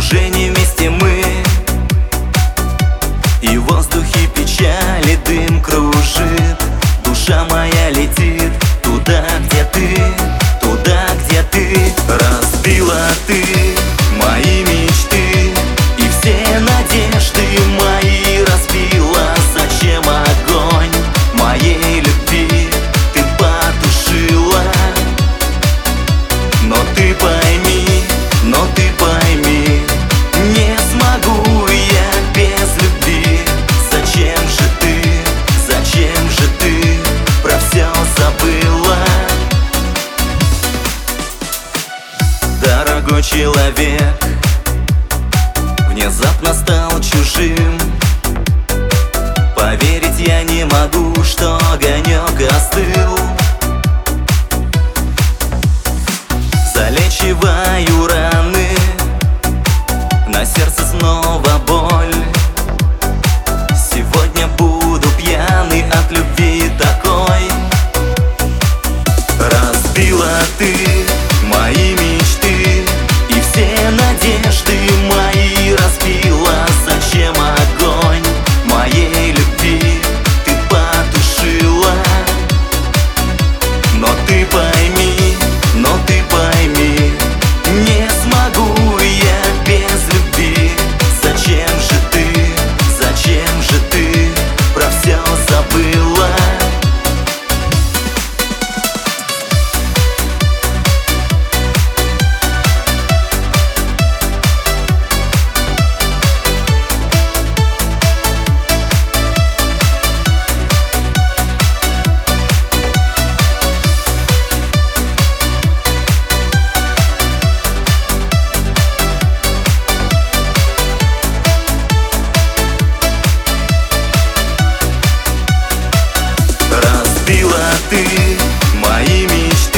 уже не вместе мы, и в воздухе печали дым кружит. Душа моя летит туда, где ты, туда, где ты. Разбила ты мои мечты и все надежды мои разбила. Зачем огонь моей любви ты потушила? Но ты пойми, не смогу я без любви. Зачем же ты про все забыла? Дорогой человек внезапно стал чужим. Поверить я не могу, что огонек остыл. Залечиваю раны, на сердце снова боль. Сегодня буду пьяный от любви такой. Разбила ты мои мечты и все надежды мои разбила. Зачем огонь моей любви ты потушила? Но ты пойми, не смогу я без любви. Зачем же ты про все забыла? Разбила ты мои мечты